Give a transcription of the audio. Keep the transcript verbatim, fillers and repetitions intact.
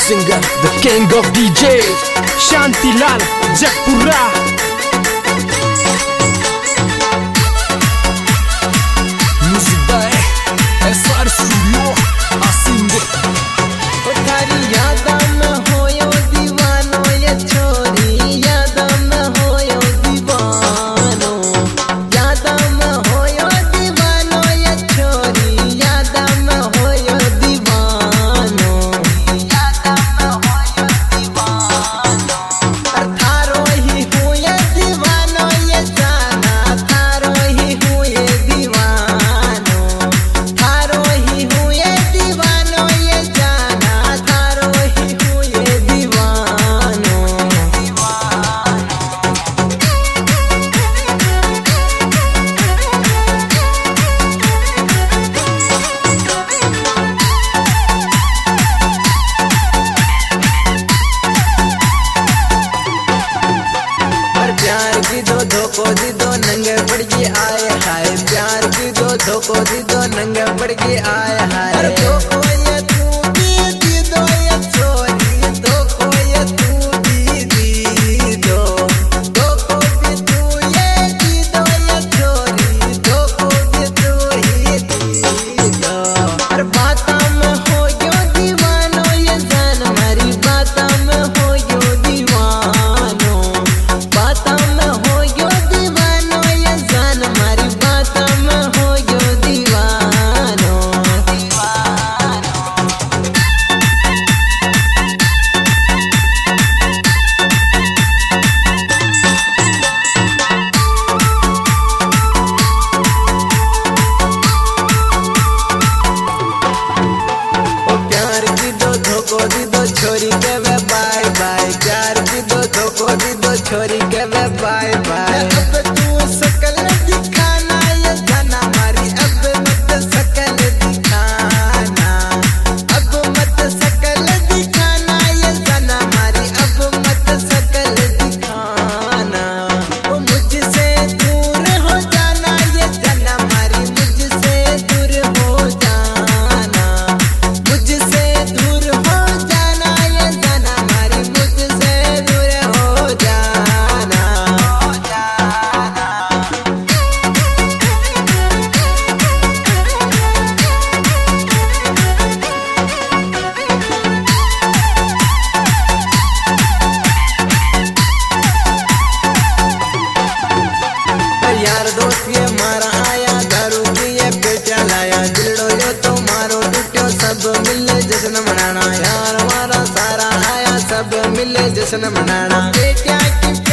singer, the king of D Js, Shantilal Jakpura. Music by S R Studio, Asinde. तारी यादा में होयो दीवानो ये छोरी, यादा में होयो दीवानो, यादा में होयो दीवानो ये छोरी, यादा में होयो दीवानो, यादा में होयो दीवानो। थारो ही हूँ ये दीवानो ये जाना, थारो ही हूँ ये दीवानो, थारो ही हूँ ये दीवानो ये जाना, थारो ही हूँ ये दीवानो, दीवानो। पर प्यार की दो धोखो दी दो नंगे पड़ के आए हाय, प्यार की दो धोखो दी दो नंगे पड़ के आए हाय। धोखो ये तू दी दी दो ये छोरी, धोखो ये तू दी दी दो, धोखो भी तू ये दी दो ये छोरी, धोखो भी तू ही दी दो। पर बाता में हो यो दीवानो ये जान मारी, बाता में हो यो दीवानो, बाता में हो यो दीवानो ये जान मारी, बाता में हो यो दीवानो, दीवानो। ओ प्यार की दो धोखो दी दो छोरी के वे बाय बाय, प्यार की दो धोखो दी दो छोरी के वे बाय बाय। अब तू सकल दिखाना ये जाना मारी, अब मत सकल दिखाना, अब मत सकल दिखाना ये जाना मारी, अब मत सकल दिखाना। ओ मुझसे दूर हो जाना ये जाना मारी, मुझसे दूर हो जाना, मुझसे दूर हो जाना ये जाना मारी, मुझसे दूर हो जाना, हो जाना। यार दोस्त ये मारा आया, दारू पिए बेचा लाया, दिलड़ो यो तो मारो टूटो, सब मिले जश्न मनाना। यार हमारा सारा आया, सब मिले जश्न मनाना। बेटा की